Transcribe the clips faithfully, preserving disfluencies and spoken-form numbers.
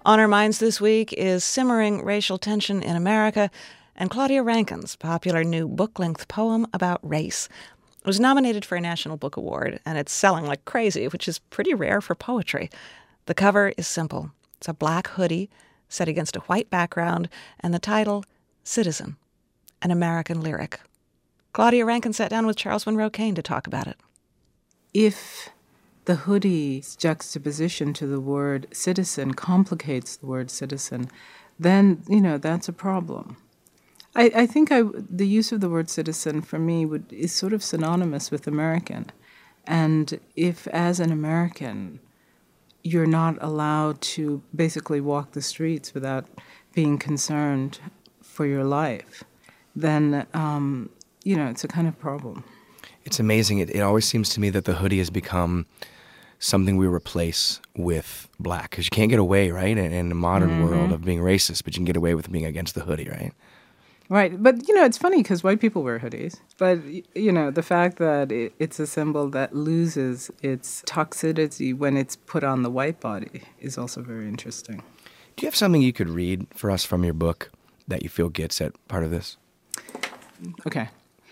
On our minds this week is simmering racial tension in America and Claudia Rankine's popular new book-length poem about race. It was nominated for a National Book Award, and it's selling like crazy, which is pretty rare for poetry. The cover is simple. It's a black hoodie set against a white background, and the title, Citizen, an American lyric. Claudia Rankine sat down with Charles Monroe Kane to talk about it. If the hoodie's juxtaposition to the word citizen complicates the word citizen, then, you know, that's a problem. I, I think I, the use of the word citizen for me would, is sort of synonymous with American. And if, as an American, you're not allowed to basically walk the streets without being concerned for your life, then, um, you know, it's a kind of problem. It's amazing. It, it always seems to me that the hoodie has become something we replace with black, because you can't get away, right, in, in the modern mm-hmm. world of being racist, but you can get away with being against the hoodie, right? Right. But, you know, it's funny because white people wear hoodies. But, you know, the fact that it, it's a symbol that loses its toxicity when it's put on the white body is also very interesting. Do you have something you could read for us from your book that you feel gets at part of this? Okay.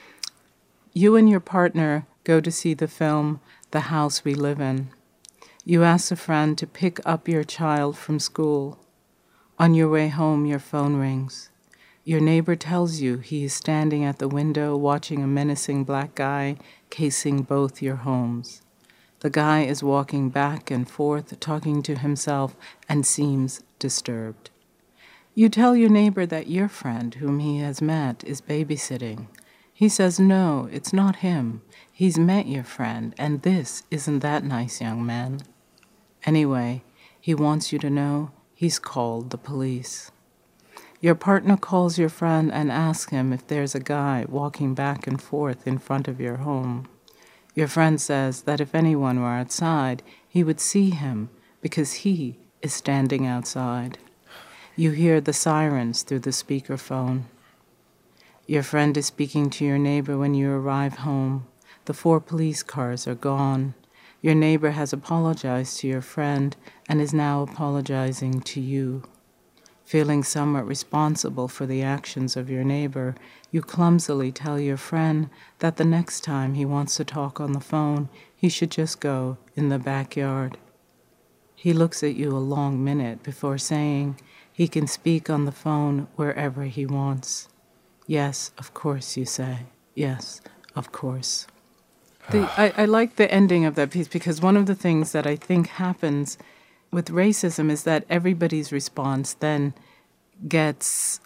You and your partner go to see the film The House We Live In. You ask a friend to pick up your child from school. On your way home, your phone rings. Your neighbor tells you he is standing at the window watching a menacing black guy casing both your homes. The guy is walking back and forth, talking to himself, and seems disturbed. You tell your neighbor that your friend, whom he has met, is babysitting. He says, no, it's not him. He's met your friend, and this isn't that nice young man. Anyway, he wants you to know he's called the police. Your partner calls your friend and asks him if there's a guy walking back and forth in front of your home. Your friend says that if anyone were outside, he would see him because he is standing outside. You hear the sirens through the speakerphone. Your friend is speaking to your neighbor when you arrive home. The four police cars are gone. Your neighbor has apologized to your friend and is now apologizing to you. Feeling somewhat responsible for the actions of your neighbor, you clumsily tell your friend that the next time he wants to talk on the phone, he should just go in the backyard. He looks at you a long minute before saying he can speak on the phone wherever he wants. Yes, of course, you say. Yes, of course. The, I, I like the ending of that piece because one of the things that I think happens with racism is that everybody's response then gets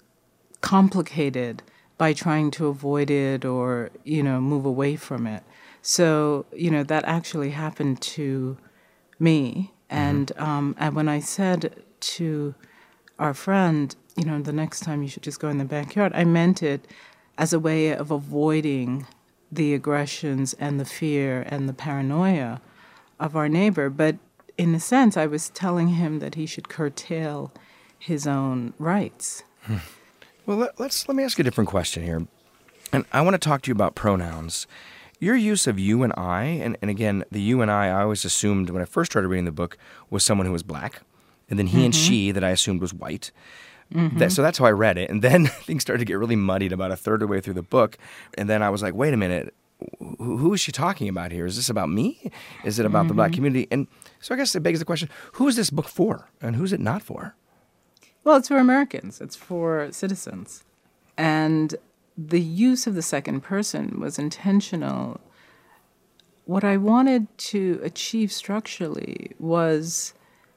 complicated by trying to avoid it or, you know, move away from it. So, you know, that actually happened to me. And, mm-hmm. um, and when I said to our friend, you know, the next time you should just go in the backyard, I meant it as a way of avoiding the aggressions and the fear and the paranoia of our neighbor. But in a sense, I was telling him that he should curtail his own rights. Hmm. Well, let, let's let me ask you a different question here. And I want to talk to you about pronouns. Your use of you and I, and, and again, the you and I, I always assumed when I first started reading the book was someone who was black. And then he mm-hmm. and she that I assumed was white. Mm-hmm. That, so that's how I read it. And then things started to get really muddied about a third of the way through the book. And then I was like, wait a minute. Who, who is she talking about here? Is this about me? Is it about mm-hmm. the black community? And so I guess it begs the question, who is this book for? And who's it not for? Well, it's for Americans. It's for citizens. And the use of the second person was intentional. What I wanted to achieve structurally was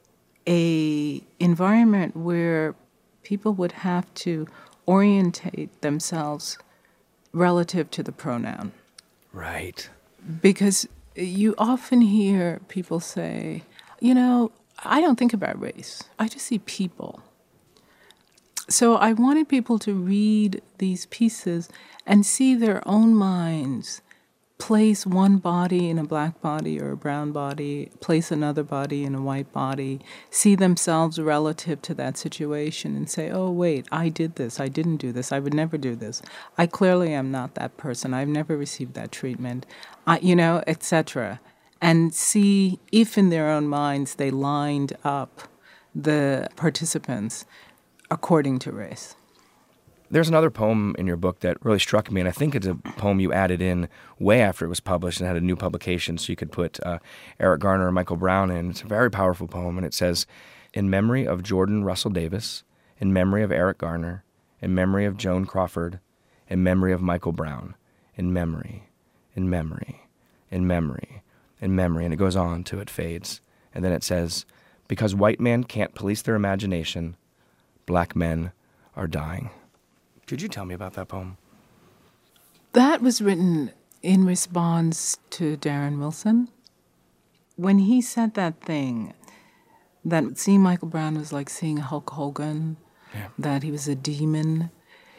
a environment where people would have to orientate themselves relative to the pronoun. Right. Because you often hear people say, you know, I don't think about race. I just see people. So I wanted people to read these pieces and see their own minds place one body in a black body or a brown body, place another body in a white body, see themselves relative to that situation and say, oh, wait, I did this, I didn't do this, I would never do this. I clearly am not that person. I've never received that treatment, I, you know, et cetera. And see if in their own minds they lined up the participants according to race. There's another poem in your book that really struck me, and I think it's a poem you added in way after it was published and had a new publication so you could put uh, Eric Garner and Michael Brown in. It's a very powerful poem, and it says, "In memory of Jordan Russell Davis, in memory of Eric Garner, in memory of Joan Crawford, in memory of Michael Brown, in memory, in memory, in memory, in memory," and it goes on till it fades. And then it says, "Because white men can't police their imagination, black men are dying." Could you tell me about that poem? That was written in response to Darren Wilson. When he said that thing, that seeing Michael Brown was like seeing Hulk Hogan, yeah. that he was a demon,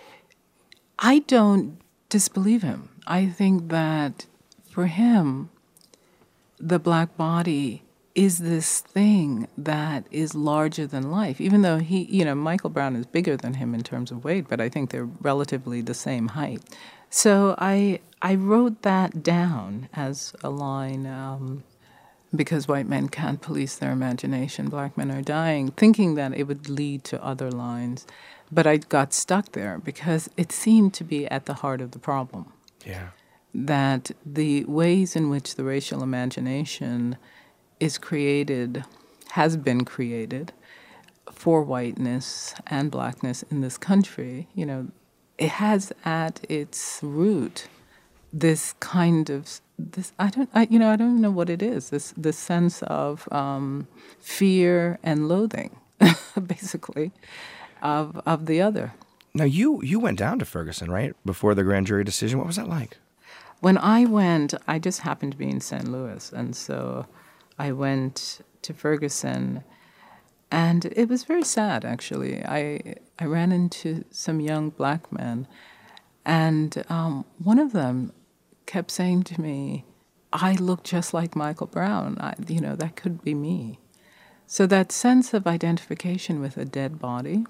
I don't disbelieve him. I think that for him, the black body is this thing that is larger than life, even though he, you know, Michael Brown is bigger than him in terms of weight, but I think they're relatively the same height. So I I wrote that down as a line, um, because white men can't police their imagination, black men are dying, thinking that it would lead to other lines. But I got stuck there because it seemed to be at the heart of the problem. Yeah. That the ways in which the racial imagination is created, has been created for whiteness and blackness in this country, you know, it has at its root this kind of, this, I don't, I, you know, I don't even know what it is, this, this sense of um, fear and loathing, basically, of of the other. Now, you, you went down to Ferguson, right, before the grand jury decision. What was that like? When I went, I just happened to be in Saint Louis, and so I went to Ferguson, and it was very sad, actually. I I ran into some young black men, and um, one of them kept saying to me, "I look just like Michael Brown. I, you know, that could be me." So that sense of identification with a dead body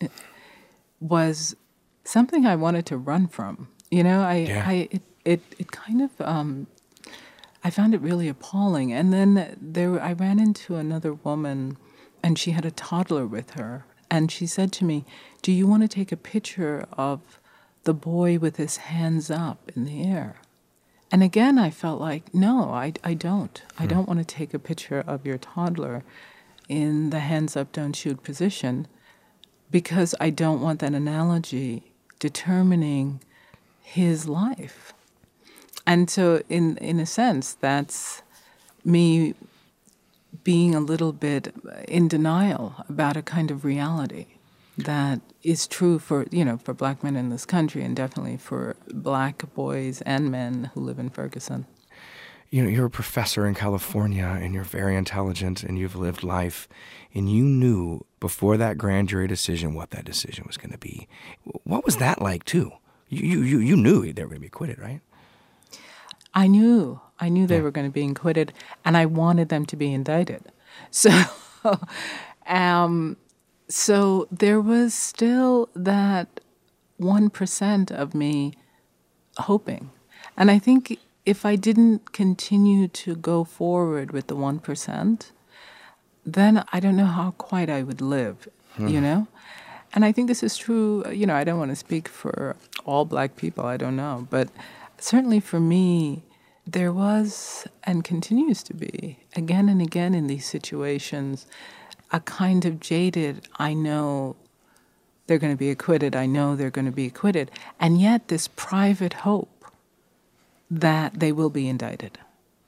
was something I wanted to run from. You know, I, yeah. I it, it it kind of um, I found it really appalling. And then there, I ran into another woman, and she had a toddler with her, and she said to me, "Do you want to take a picture of the boy with his hands up in the air?" And again, I felt like, no, I, I don't. I don't want to take a picture of your toddler in the hands up, don't shoot position, because I don't want that analogy determining his life. And so in in a sense, that's me being a little bit in denial about a kind of reality that is true for, you know, for black men in this country, and definitely for black boys and men who live in Ferguson. You know, you're a professor in California, and you're very intelligent, and you've lived life, and you knew before that grand jury decision what that decision was going to be. What was that like, too? You you you knew they were going to be acquitted, right? I knew. I knew they yeah. were going to be acquitted, and I wanted them to be indicted. So, um, so there was still that one percent of me hoping. And I think if I didn't continue to go forward with the one percent, then I don't know how quite I would live, hmm. you know? And I think this is true, you know, I don't want to speak for all black people, I don't know. But certainly for me, there was and continues to be, again and again in these situations, a kind of jaded, I know they're going to be acquitted, I know they're going to be acquitted, and yet this private hope that they will be indicted.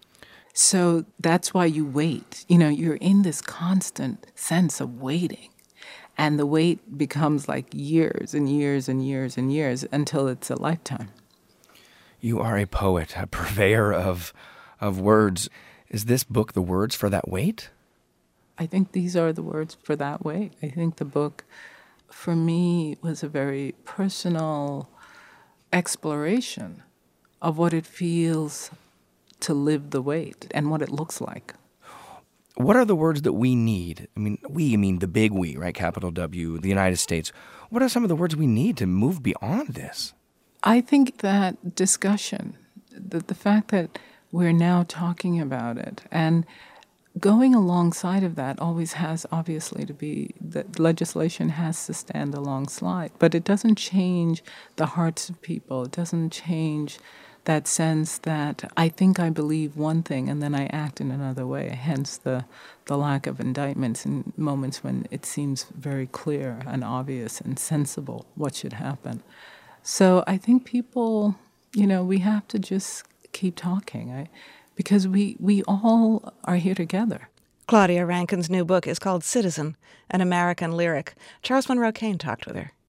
So that's why you wait. You know, you're in this constant sense of waiting. And the wait becomes like years and years and years and years until it's a lifetime. You are a poet, a purveyor of of words. Is this book the words for that wait? I think these are the words for that wait. I think the book, for me, was a very personal exploration of what it feels to live the wait and what it looks like. What are the words that we need? I mean, we, I mean the big we, right? Capital W, the United States. What are some of the words we need to move beyond this? I think that discussion, the, the fact that we're now talking about it, and going alongside of that always has obviously to be, that legislation has to stand alongside, but it doesn't change the hearts of people. It doesn't change that sense that I think I believe one thing and then I act in another way, hence the, the lack of indictments in moments when it seems very clear and obvious and sensible what should happen. So I think people, you know, we have to just keep talking I, because we, we all are here together. Claudia Rankine's new book is called Citizen, an American Lyric. Charles Monroe Kane talked with her.